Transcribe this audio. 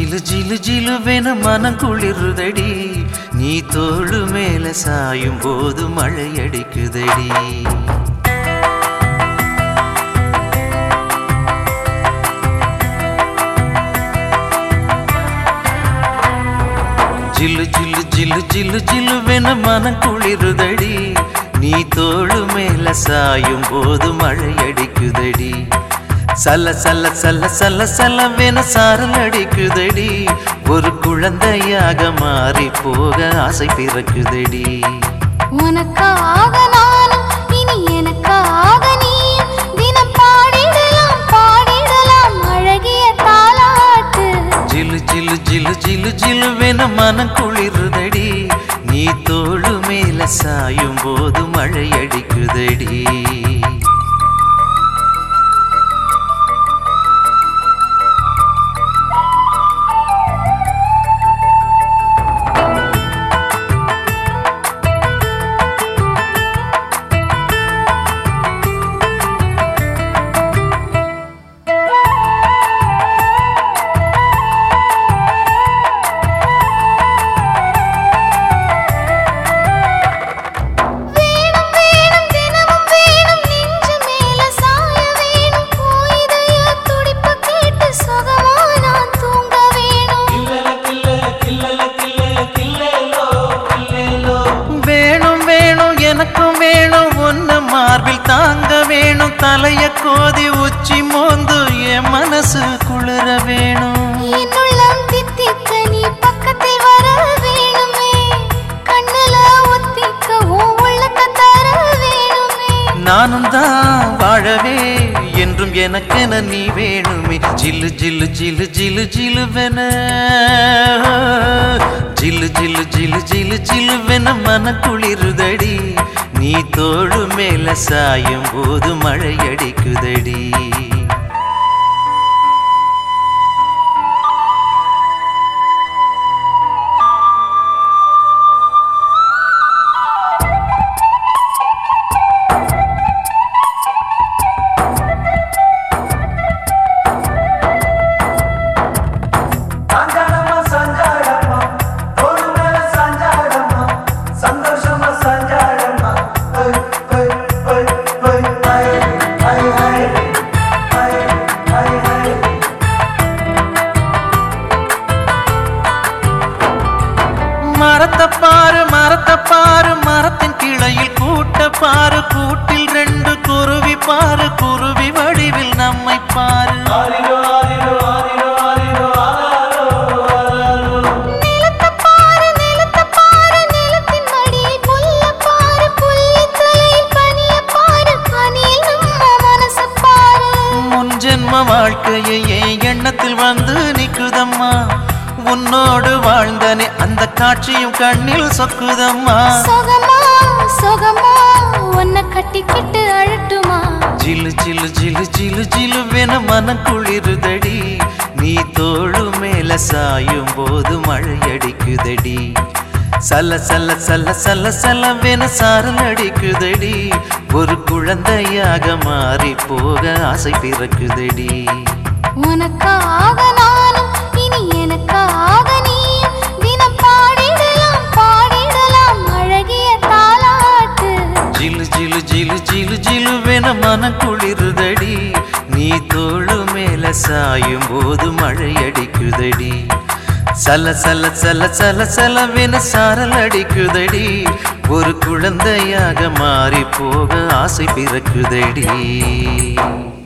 ಜಿಲು ಜಿಲು ಜಿಲುವೆನ ಮನ ಕುಳಿರುದಡಿ ನೀ ತೋಳು ಮೇಲೆ ಸಾಯುம்போது ಮಳೆಯಡಿக்குதடி ಜಿಲು ಜಿಲು ಜಿಲು ಜಿಲು ಜಿಲುವೆನ ಮನ ಕುಳಿರುದಡಿ நீ தோளு மேல சாயும்போது மழையடிக்குதடி சல சல சல சல சலவென சாரல் அடிக்குதடி ஒரு குழந்தையாக மாறி போக ஆசை பிறக்குதடி உனக்காக நானும் இனி எனக்காக நீயும் தினம் பாடிடலாம் அழகிய தாலாட்டு ஜிலு ஜிலு ஜிலு ஜிலு ஜிலுவென மனம் குளிருதடி நீ தோளு மேல சாயும்போது மழையடிக்குதடி மார்பில் தாங்க வேணும் தலைய கோதி உச்சி மோந்து என் மனசு குளிர வேணும் என்னுள்ளம் தித்திக்க நீ பக்கத்தில் வர வேணுமே கண்ணுல ஒத்திக்க உன் உள்ளத்தை தர வேணுமே நானும் தான் வாழவே என்றும் எனக்கென நீ வேணுமே ஜில்லு ஜில்லு ஜில்லு ஜில்லு ஜிலுவென ஜில்லு ஜில்லு ஜில்லு ஜில்லு ஜிலுவென மன குளிருதடி நீ தோளு மேல சாயும்போது மழையடிக்குதடி மரத்தை பாரு மரத்தின் கிளையில் கூட்ட பாரு கூட்டில் ரெண்டு குருவி பாரு குருவி வடிவில் நம்மை பாரு நிலத்தை பாரு நிலத்தின் மடியை புல்ல பாரு புல்லின் தலையில் பனிய பாரு பனியில் நம்ம மனசை பாரு முன் ஜென்ம வாழ்க்கையை என் எண்ணத்தில் வந்து நிக்குதம்மா உன்னோடு வாழ்ந்தனே அந்த காட்சியும் கண்ணில் சொக்குதம்மா சொகமா உன்னை கட்டிக்கிட்டு அழட்டுமா ஜிலு ஜிலு ஜிலு ஜிலு ஜிலுவென மனம் குளிருதடி நீ தோளு மேல சாயும்போது மழையடிக்குதடி சல சல சல சல சலவென சாரல் அடிக்குதடி ஒரு குழந்தையாக மாறி போக ஆசை பிறக்குதடி உனக்காக நானும் இனி எனக்காக நீயும் தினம் பாடிடலாம் அழகிய தாலாட்டு ஜிலு ஜிலு ஜிலு ஜிலு ஜிலுவென மனம் குளிருதடி நீ தோளு மேல சாயும்போது மழையடிக்குதடி சல சல சல சல சலவென சாரல் அடிக்குதடி ஒரு குழந்தையாக மாறி போக ஆசை பிறக்குதடி